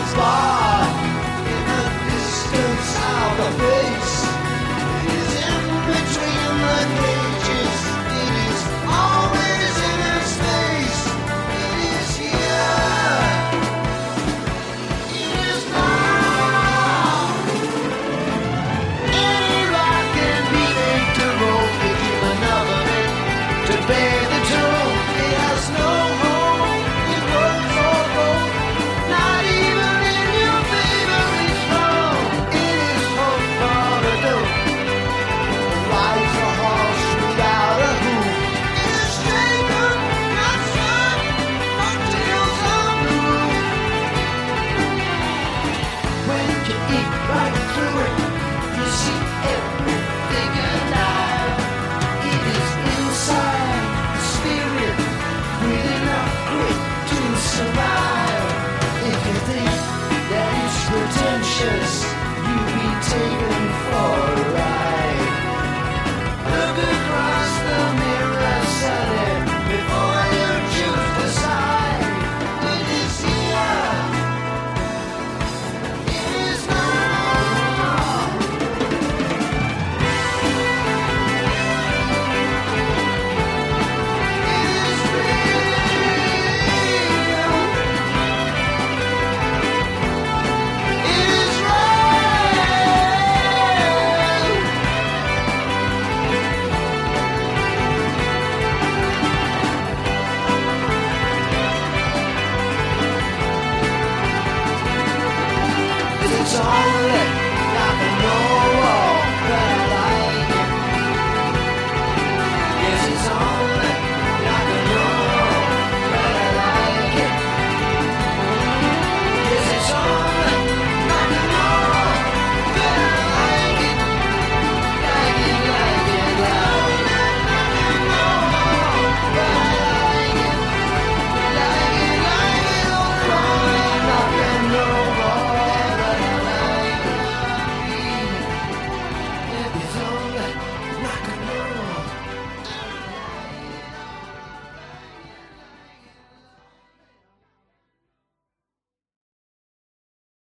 spot in the distance of the face. It is in between the cages. It is always in a space. It is here. It is now. Any rock can be made to roll. They give another man to bear the toll. It has no home in rose or gold. Not even in your favorite song. It is hope for the dope. Rides a horse without a hoof. It is Jacob, not son, cocktails on the roof. When you can eat right through it, you see everything alive. It is inside the spirit, with enough grit to survive. If you think that it's pretentious, you've been taken